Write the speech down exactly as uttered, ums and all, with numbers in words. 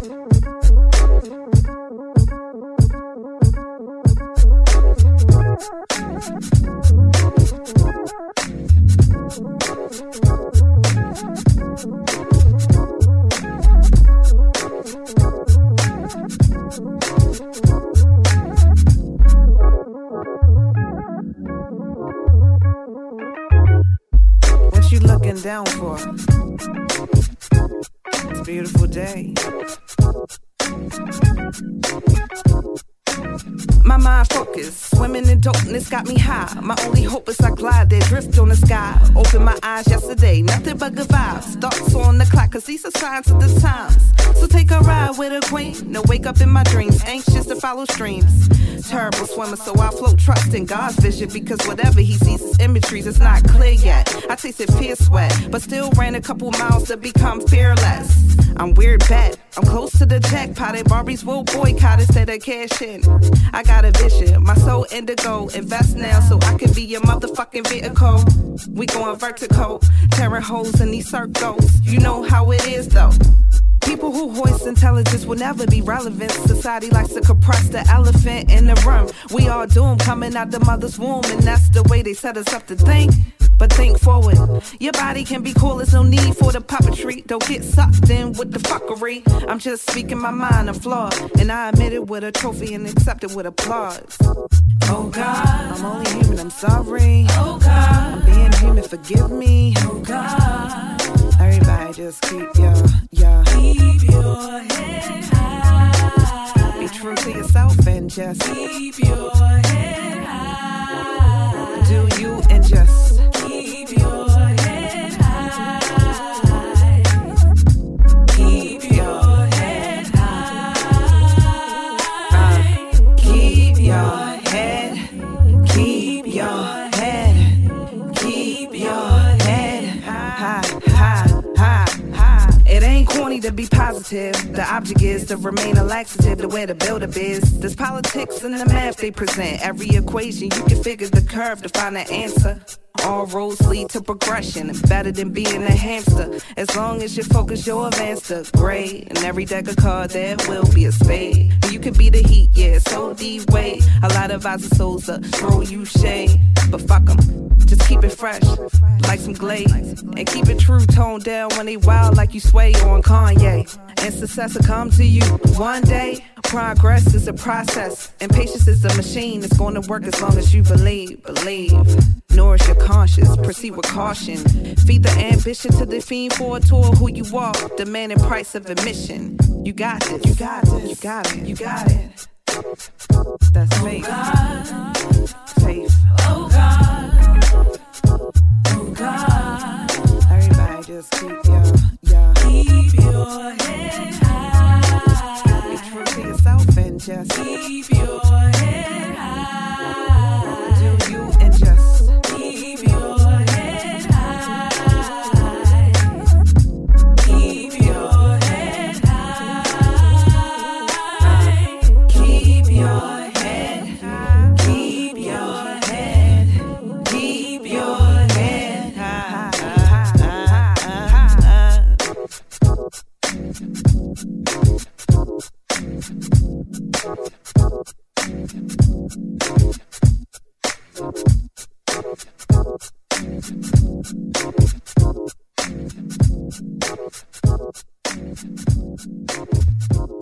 What you looking down for? It's a beautiful day. My mind focused, swimming in dopeness got me high. My only hope is I glide there, drift on the sky. Open my eyes yesterday, nothing but good vibes. Thoughts on the clock, cause these are signs of the times. So take a ride with a queen. No, wake up in my dreams, anxious to follow streams. Terrible swimmer, so I float, trust in God's vision. Because whatever he sees is imageries, it's not clear yet. I tasted fear sweat, but still ran a couple miles to become fearless. I'm weird bet, I'm close to the jackpot, and Barbies will boycott instead of cash in. I got a vision, my soul indigo. Invest now so I can be your motherfucking vehicle. We going vertical, tearing holes in these circles. You know how it is though. People who hoist intelligence will never be relevant. Society likes to compress the elephant in the room. We all doomed coming out the mother's womb, and that's the way they set us up to think. But think forward, your body can be cool, there's no need for the puppetry. Don't get sucked in with the fuckery. I'm just speaking my mind, I'm flawed, and I admit it with a trophy and accept it with applause. Oh God, I'm only human, I'm sorry. Oh God, I'm being human, forgive me. Oh God, everybody just keep your, your keep your head high. Be true to yourself and just keep your head high. Do you and just keep your head high. Keep your head high. Keep your head. Keep your head. Keep your head high, high, high, high. It ain't corny to be positive. The object is to remain a laxative, the way to build a biz. There's politics in the math they present. Every equation you can figure the curve to find an answer. All roads lead to progression, better than being a hamster. As long as you focus, you'll advance to grade. And every deck of cards, there will be a spade. You can be the heat, yeah, so D-Wade. A lot of eyes and souls uh, throw you shade. But fuck them, just keep it fresh, like some glaze. And keep it true, toned down when they wild like you sway on Kanye. And success will come to you one day. Progress is a process, and patience is a machine. It's going to work as long as you believe, believe. Nourish your conscience, proceed with caution. Feed the ambition to the fiend for a tour who you are, demanding price of admission. You got this, you got this, you got it, you got it. That's faith. Oh faith. Oh God. Oh God. Everybody just keep your, your keep your head high. Be true to yourself and just keep your head high. Do you and just keep your head high. Keep your head high. Keep your head. Keep your head. Keep your head high. Thank you.